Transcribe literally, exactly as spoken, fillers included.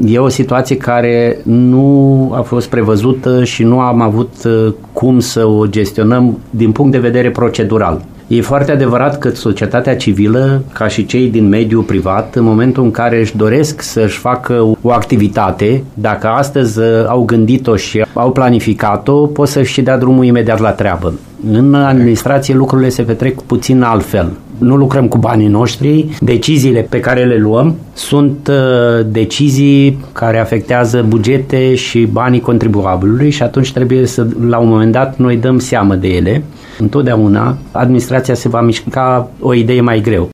e o situație care nu a fost prevăzută și nu am avut cum să o gestionăm din punct de vedere procedural. E foarte adevărat că societatea civilă, ca și cei din mediul privat, în momentul în care își doresc să-și facă o activitate, dacă astăzi au gândit-o și au planificat-o, pot să-și dea drumul imediat la treabă. În administrație lucrurile se petrec puțin altfel. Nu lucrăm cu banii noștri, deciziile pe care le luăm sunt uh, decizii care afectează bugete și banii contribuabilului și atunci trebuie să, la un moment dat, noi dăm seamă de ele. Întotdeauna administrația se va mișca o idee mai greu.